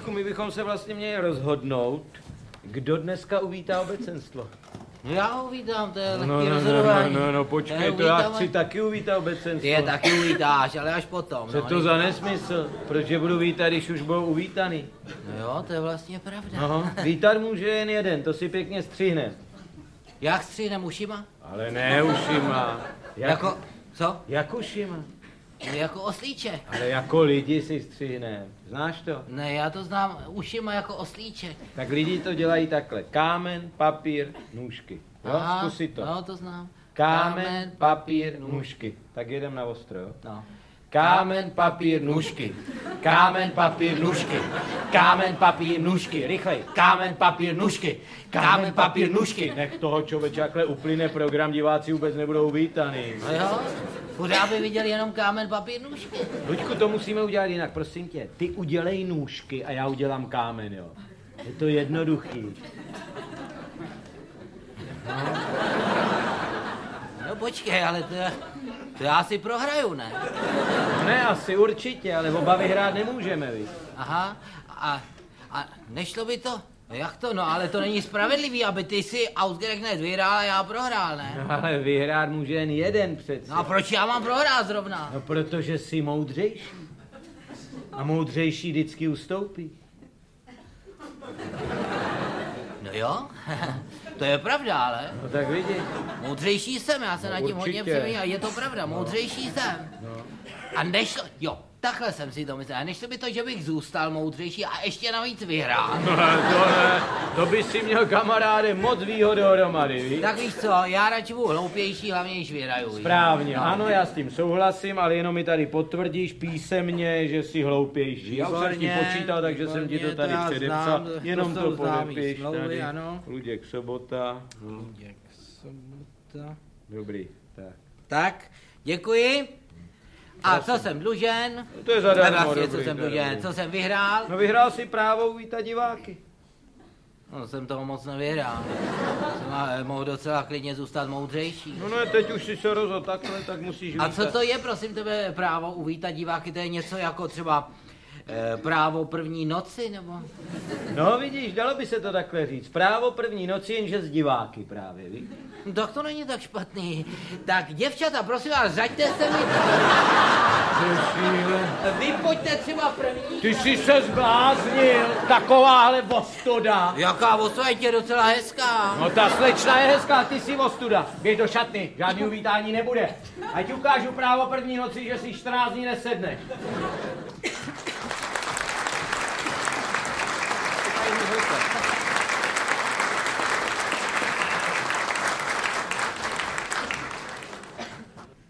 Vítku, my bychom se vlastně měli rozhodnout, kdo dneska uvítá obecenstvo. Já ho vítám, to je lehký rozhodování. No, počkej, to já chci taky uvítat obecenstvo. Ty je taky uvítáš, ale až potom. Co to za nesmysl? Proč je budu vítat, když už budou uvítaný? No jo, to je vlastně pravda. Aha, vítat může jen jeden, to si pěkně střihne. Jak střihnem ušima? Ale ne ušima. Jako, co? Jak ušima? Jako oslíček. Ale jako lidi si střihne. Znáš to? Ne, já to znám ušima jako oslíček. Tak lidi to dělají takhle. Kámen, papír, nůžky. Jo, Aha, zkusi to. No, to znám. Kámen, papír, nůžky. Tak jedem na ostro, jo? No. Kámen, papír, nůžky. Kámen, papír, nůžky. Kámen, papír, nůžky. Rychlej. Kámen, papír, nůžky. Kámen, papír, nůžky. Nech toho člověče, jakhle uplyne program, diváci vůbec nebudou vítaný. No jo, pořád by viděli jenom kámen, papír, nůžky. Luďku, to musíme udělat jinak, prosím tě. Ty udělej nůžky a já udělám kámen, jo. Je to jednoduchý. No počkej, ale to já si prohraju, ne? Ne, asi určitě, ale oba vyhrát nemůžeme, víš. Aha, a nešlo by to? No jak to? No ale to není spravedlivý, aby ty si ausgerechnet vyhrál a já prohrál, ne? No, ale vyhrát může jen jeden přece. No a proč já mám prohrát zrovna? No protože jsi moudřejší. A moudřejší vždycky ustoupí. No jo, to je pravda, ale No tak vidíš. moudřejší jsem, já se nad tím hodně přemýšlím a je to pravda, moudřejší jsem. No. A nešlo, jo, takhle jsem si to myslel, a nešlo by to, že bych zůstal moudřejší a ještě navíc vyhrál. No, to by si měl kamaráde moc výhod dohromady, víš? Tak víš co, já radši budu hloupější, hlavně když vyhraju. Víš? Správně, No. ano, já s tím souhlasím, ale jenom mi tady potvrdíš písemně, že jsi hloupější. Já už jsem ti počítal, takže jsem ti to tady já předepsal. znám, Jenom to známý podepiš smlouvy, tady. ano. Luděk Sobota. Luděk Sobota. Dobrý, tak. Tak, děkuji. A co jsem dlužen? To je zadarmo, Vlastně, co dobrý, jsem dobrý. dlužen, co jsem vyhrál? No vyhrál si právo uvítat diváky. No jsem toho moc nevyhrál. Jsem mohl docela klidně zůstat moudřejší. No ne, teď už si se rozhodl takhle, tak musíš A vítat. co to je, prosím tebe, právo uvítat diváky? To je něco jako třeba právo první noci, nebo? No vidíš, dalo by se to takhle říct. Právo první noci, jenže z diváky právě, víš? No, tak to není tak špatný. Tak děvčata, prosím vás, řaďte se mi. Vy pojďte třeba první. Ty jsi se zbláznil, takováhle ostuda. Jaká ostuda, je docela hezká. No ta slečna je hezká, ty jsi ostuda. Běž do šatny, žádný uvítání nebude. Ať ukážu právo první noci, že si 14 dní nesedneš.